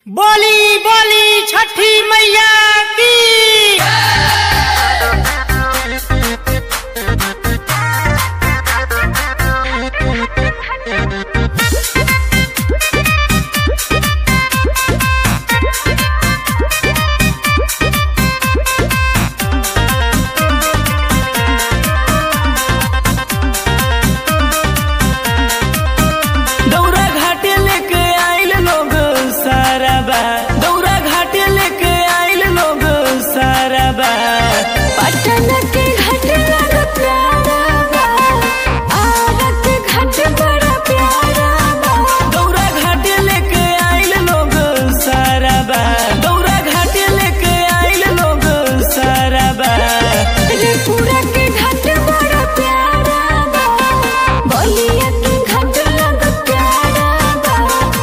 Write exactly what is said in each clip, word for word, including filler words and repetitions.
बोली बोली छठी मैया की। दौरा घाटे लेके आइल लोग सारा बा, दौरा घाटे लेके आइल लोग सारा बा। पटन के घाट बड़ा प्यारा बा, आरा के घाट बड़ा प्यारा बा। दौरा घाटे लेके आइल लोग सारा बा, दौरा घाटे लेके आइल लोग सारा बा। त्रिपुरा के घाट बड़ा प्यारा बा, बलिया के घाट लग प्यारा बा।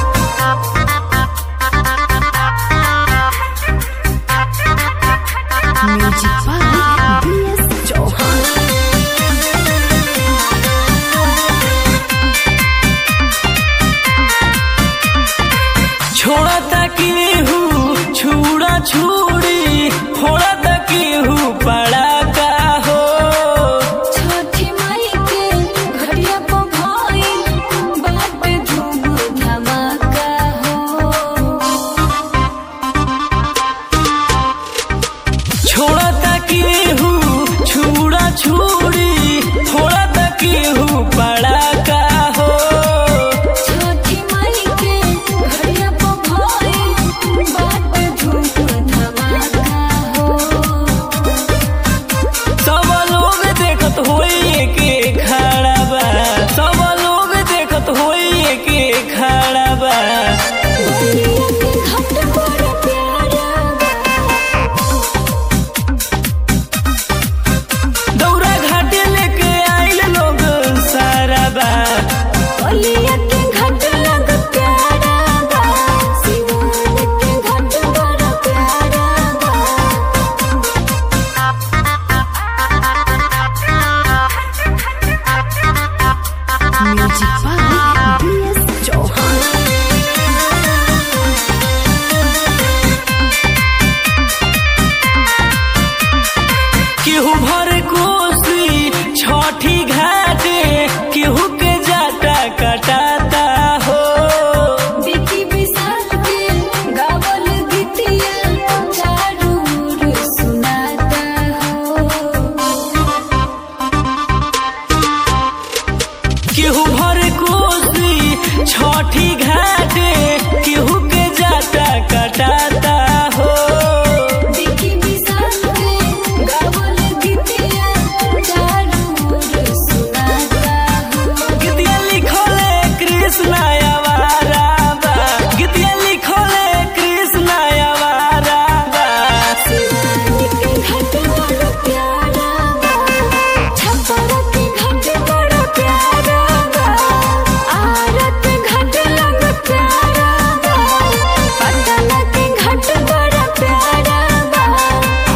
Music by B S Chauhan. छोड़ा ताकि हूँ छुड़ा छुड़ी फोड़ा